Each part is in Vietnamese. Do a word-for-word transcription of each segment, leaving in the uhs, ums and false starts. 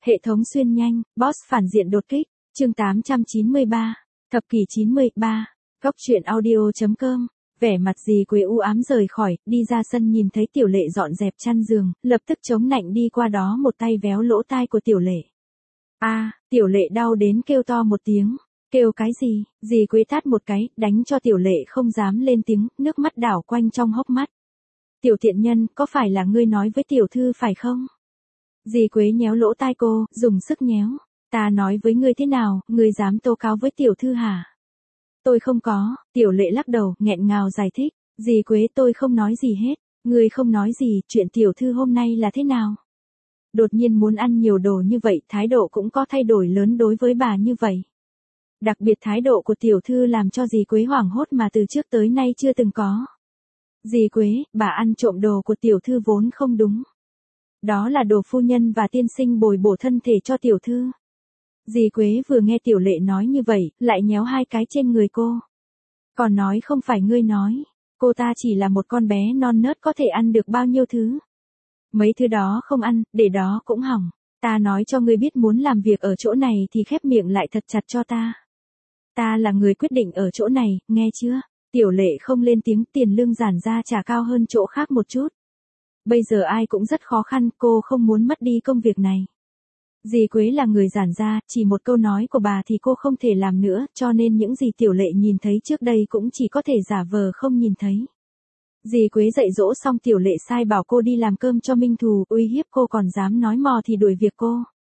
Hệ thống xuyên nhanh, boss phản diện đột kích, chương tám trăm chín mươi ba, thập kỷ chín mươi ba, góc truyện audio.com, vẻ mặt dì Quế u ám rời khỏi, đi ra sân nhìn thấy Tiểu Lệ dọn dẹp chăn giường, lập tức chống nạnh đi qua đó một tay véo lỗ tai của Tiểu Lệ. A, Tiểu Lệ đau đến kêu to một tiếng, kêu cái gì, dì Quế tát một cái, đánh cho Tiểu Lệ không dám lên tiếng, nước mắt đảo quanh trong hốc mắt. Tiểu tiện nhân, có phải là ngươi nói với tiểu thư phải không? Dì Quế nhéo lỗ tai cô, dùng sức nhéo. Ta nói với ngươi thế nào, ngươi dám tố cáo với tiểu thư hả? Tôi không có, Tiểu Lệ lắc đầu, nghẹn ngào giải thích. Dì Quế tôi không nói gì hết, ngươi không nói gì, chuyện tiểu thư hôm nay là thế nào? Đột nhiên muốn ăn nhiều đồ như vậy, thái độ cũng có thay đổi lớn đối với bà như vậy. Đặc biệt thái độ của tiểu thư làm cho dì Quế hoảng hốt mà từ trước tới nay chưa từng có. Dì Quế, bà ăn trộm đồ của tiểu thư vốn không đúng. Đó là đồ phu nhân và tiên sinh bồi bổ thân thể cho tiểu thư. Dì Quế vừa nghe Tiểu Lệ nói như vậy, lại nhéo hai cái trên người cô. Còn nói không phải ngươi nói, cô ta chỉ là một con bé non nớt có thể ăn được bao nhiêu thứ. Mấy thứ đó không ăn, để đó cũng hỏng. Ta nói cho ngươi biết muốn làm việc ở chỗ này thì khép miệng lại thật chặt cho ta. Ta là người quyết định ở chỗ này, nghe chưa? Tiểu Lệ không lên tiếng, tiền lương giản ra trả cao hơn chỗ khác một chút. Bây giờ ai cũng rất khó khăn, cô không muốn mất đi công việc này. Dì Quế là người giản ra, chỉ một câu nói của bà thì cô không thể làm nữa, cho nên những gì Tiểu Lệ nhìn thấy trước đây cũng chỉ có thể giả vờ không nhìn thấy. Dì Quế dạy dỗ xong Tiểu Lệ sai bảo cô đi làm cơm cho Minh Thù, uy hiếp cô còn dám nói mò thì đuổi việc cô.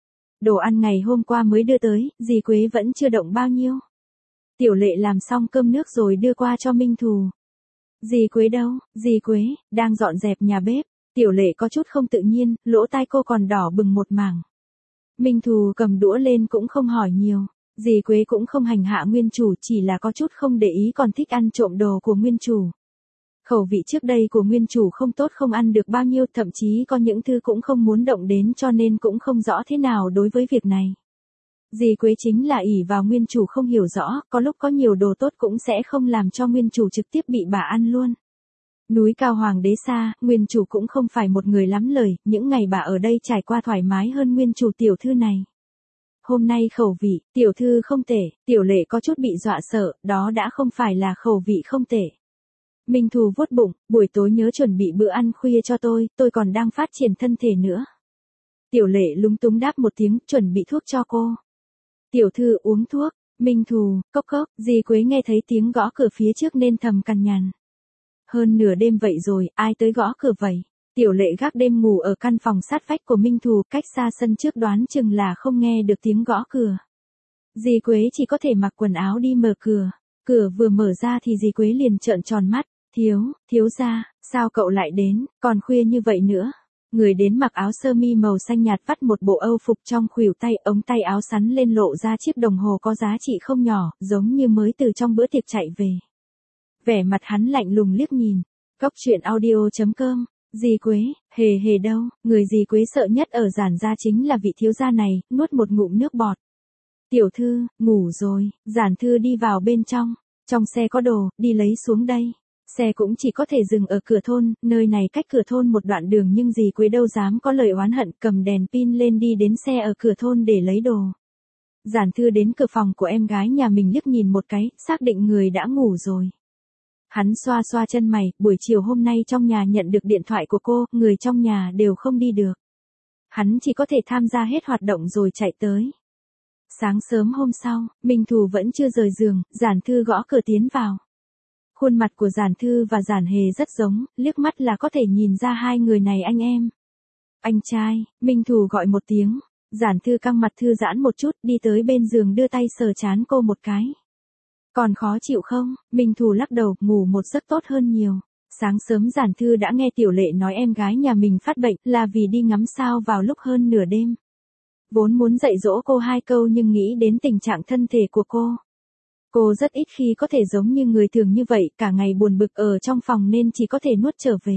Đồ ăn ngày hôm qua mới đưa tới, dì Quế vẫn chưa động bao nhiêu. Tiểu Lệ làm xong cơm nước rồi đưa qua cho Minh Thù. Dì Quế đâu, dì Quế, đang dọn dẹp nhà bếp. Tiểu Lệ có chút không tự nhiên, lỗ tai cô còn đỏ bừng một mảng. Minh Thù cầm đũa lên cũng không hỏi nhiều. Dì Quế cũng không hành hạ nguyên chủ, chỉ là có chút không để ý còn thích ăn trộm đồ của nguyên chủ. Khẩu vị trước đây của nguyên chủ không tốt, không ăn được bao nhiêu, thậm chí có những thứ cũng không muốn động đến, cho nên cũng không rõ thế nào đối với việc này. Dì Quế chính là ỷ vào nguyên chủ không hiểu rõ, có lúc có nhiều đồ tốt cũng sẽ không làm cho nguyên chủ trực tiếp bị bà ăn luôn. Núi cao hoàng đế xa, nguyên chủ cũng không phải một người lắm lời, những ngày bà ở đây trải qua thoải mái hơn nguyên chủ tiểu thư này. Hôm nay khẩu vị, tiểu thư không tệ, Tiểu Lệ có chút bị dọa sợ, đó đã không phải là khẩu vị không tệ. Minh Thù vuốt bụng, buổi tối nhớ chuẩn bị bữa ăn khuya cho tôi, tôi còn đang phát triển thân thể nữa. Tiểu Lệ lúng túng đáp một tiếng, chuẩn bị thuốc cho cô. Tiểu thư uống thuốc, Minh Thù, cốc cốc, dì Quế nghe thấy tiếng gõ cửa phía trước nên thầm cằn nhằn. Hơn nửa đêm vậy rồi, ai tới gõ cửa vậy? Tiểu Lệ gác đêm ngủ ở căn phòng sát vách của Minh Thù, cách xa sân trước đoán chừng là không nghe được tiếng gõ cửa. Dì Quế chỉ có thể mặc quần áo đi mở cửa. Cửa vừa mở ra thì dì Quế liền trợn tròn mắt. Thiếu, thiếu gia, sao cậu lại đến, còn khuya như vậy nữa? Người đến mặc áo sơ mi màu xanh nhạt, vắt một bộ âu phục trong khuỷu tay, ống tay áo sắn lên lộ ra chiếc đồng hồ có giá trị không nhỏ, giống như mới từ trong bữa tiệc chạy về. Vẻ mặt hắn lạnh lùng liếc nhìn. Góc truyện audio.com, dì Quế, hề hề đâu, người dì Quế sợ nhất ở Giản gia chính là vị thiếu gia này, nuốt một ngụm nước bọt. Tiểu thư, ngủ rồi, Giản thư đi vào bên trong, trong xe có đồ, đi lấy xuống đây. Xe cũng chỉ có thể dừng ở cửa thôn, nơi này cách cửa thôn một đoạn đường nhưng dì Quế đâu dám có lời oán hận, cầm đèn pin lên đi đến xe ở cửa thôn để lấy đồ. Giản thư đến cửa phòng của em gái nhà mình liếc nhìn một cái, xác định người đã ngủ rồi. Hắn xoa xoa chân mày, buổi chiều hôm nay trong nhà nhận được điện thoại của cô, người trong nhà đều không đi được. Hắn chỉ có thể tham gia hết hoạt động rồi chạy tới. Sáng sớm hôm sau, Minh Thù vẫn chưa rời giường, Giản thư gõ cửa tiến vào. Khuôn mặt của Giản thư và Giản hề rất giống, liếc mắt là có thể nhìn ra hai người này anh em. Anh trai, Minh Thù gọi một tiếng. Giản thư căng mặt thư giãn một chút, đi tới bên giường đưa tay sờ trán cô một cái. Còn khó chịu không? Minh Thù lắc đầu, ngủ một giấc tốt hơn nhiều. Sáng sớm Giản thư đã nghe Tiểu Lệ nói em gái nhà mình phát bệnh là vì đi ngắm sao vào lúc hơn nửa đêm. Vốn muốn dạy dỗ cô hai câu nhưng nghĩ đến tình trạng thân thể của cô. Cô rất ít khi có thể giống như người thường như vậy, cả ngày buồn bực ở trong phòng nên chỉ có thể nuốt trở về.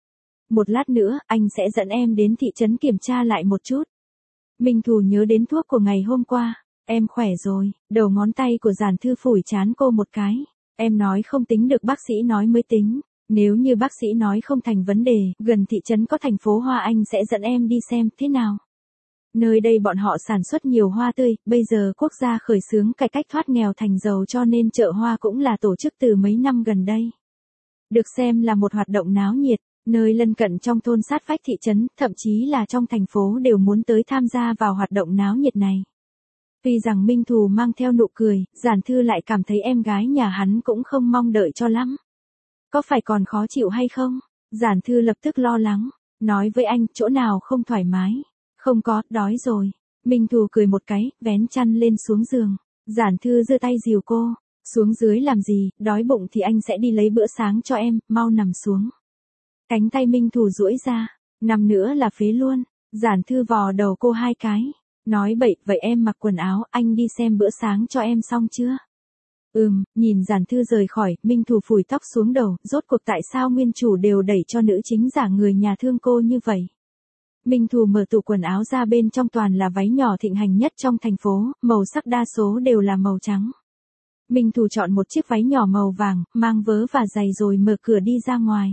Một lát nữa, anh sẽ dẫn em đến thị trấn kiểm tra lại một chút. Minh Thù nhớ đến thuốc của ngày hôm qua. Em khỏe rồi, đầu ngón tay của Giản thư phủi trán cô một cái. Em nói không tính được bác sĩ nói mới tính. Nếu như bác sĩ nói không thành vấn đề, gần thị trấn có thành phố Hoa anh sẽ dẫn em đi xem, thế nào? Nơi đây bọn họ sản xuất nhiều hoa tươi, bây giờ quốc gia khởi xướng cải cách thoát nghèo thành giàu cho nên chợ hoa cũng là tổ chức từ mấy năm gần đây. Được xem là một hoạt động náo nhiệt, nơi lân cận trong thôn sát vách thị trấn, thậm chí là trong thành phố đều muốn tới tham gia vào hoạt động náo nhiệt này. Tuy rằng Minh Thù mang theo nụ cười, Giản Thư lại cảm thấy em gái nhà hắn cũng không mong đợi cho lắm. Có phải còn khó chịu hay không? Giản Thư lập tức lo lắng, nói với anh, chỗ nào không thoải mái? Không có, đói rồi. Minh Thù cười một cái, vén chăn lên xuống giường. Giản Thư giơ tay dìu cô, xuống dưới làm gì, đói bụng thì anh sẽ đi lấy bữa sáng cho em, mau nằm xuống. Cánh tay Minh Thù duỗi ra, nằm nữa là phế luôn. Giản Thư vò đầu cô hai cái, nói bậy, vậy em mặc quần áo, anh đi xem bữa sáng cho em xong chưa? Ừm, nhìn Giản Thư rời khỏi, Minh Thù phủi tóc xuống đầu, rốt cuộc tại sao nguyên chủ đều đẩy cho nữ chính giả người nhà thương cô như vậy? Minh Thù mở tủ quần áo ra, bên trong toàn là váy nhỏ thịnh hành nhất trong thành phố, màu sắc đa số đều là màu trắng. Minh Thù chọn một chiếc váy nhỏ màu vàng, mang vớ và giày rồi mở cửa đi ra ngoài.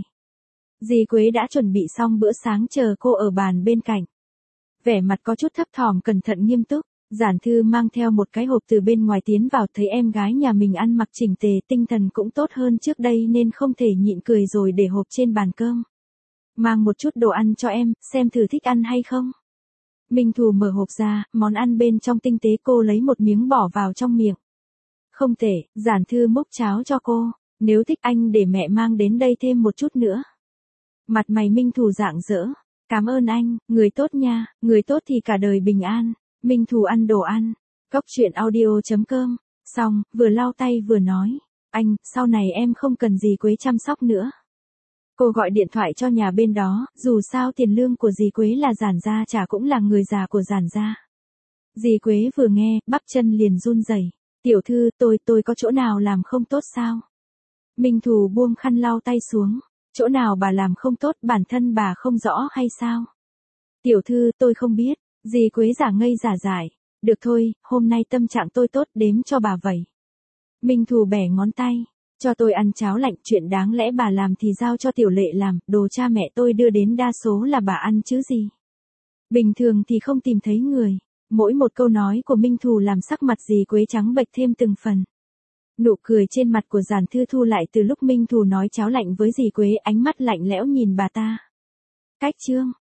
Dì Quế đã chuẩn bị xong bữa sáng chờ cô ở bàn bên cạnh. Vẻ mặt có chút thấp thỏm cẩn thận nghiêm túc, Giản Thư mang theo một cái hộp từ bên ngoài tiến vào, thấy em gái nhà mình ăn mặc chỉnh tề, tinh thần cũng tốt hơn trước đây nên không thể nhịn cười rồi để hộp trên bàn cơm. Mang một chút đồ ăn cho em, xem thử thích ăn hay không. Minh Thù mở hộp ra, món ăn bên trong tinh tế, cô lấy một miếng bỏ vào trong miệng. Không tệ, Giản Thư múc cháo cho cô, nếu thích anh để mẹ mang đến đây thêm một chút nữa. Mặt mày Minh Thù rạng rỡ, cảm ơn anh, người tốt nha, người tốt thì cả đời bình an. Minh Thù ăn đồ ăn, Cốc Truyện Audio chấm com, xong, vừa lau tay vừa nói, anh, sau này em không cần dì Quế chăm sóc nữa. Cô gọi điện thoại cho nhà bên đó, dù sao tiền lương của dì Quế là Giản gia trả, cũng là người già của Giản gia. Dì Quế vừa nghe, bắp chân liền run rẩy. Tiểu thư, tôi, tôi có chỗ nào làm không tốt sao? Minh Thù buông khăn lau tay xuống, chỗ nào bà làm không tốt, bản thân bà không rõ hay sao? Tiểu thư, tôi không biết. Dì Quế giả ngây giả dại, được thôi, hôm nay tâm trạng tôi tốt, đếm cho bà vậy. Minh Thù bẻ ngón tay, cho tôi ăn cháo lạnh, chuyện đáng lẽ bà làm thì giao cho Tiểu Lệ làm, đồ cha mẹ tôi đưa đến đa số là bà ăn chứ gì. Bình thường thì không tìm thấy người, mỗi một câu nói của Minh Thù làm sắc mặt dì Quế trắng bệch thêm từng phần. Nụ cười trên mặt của Giản Thư thu lại từ lúc Minh Thù nói cháo lạnh với dì Quế, ánh mắt lạnh lẽo nhìn bà ta. Cách chương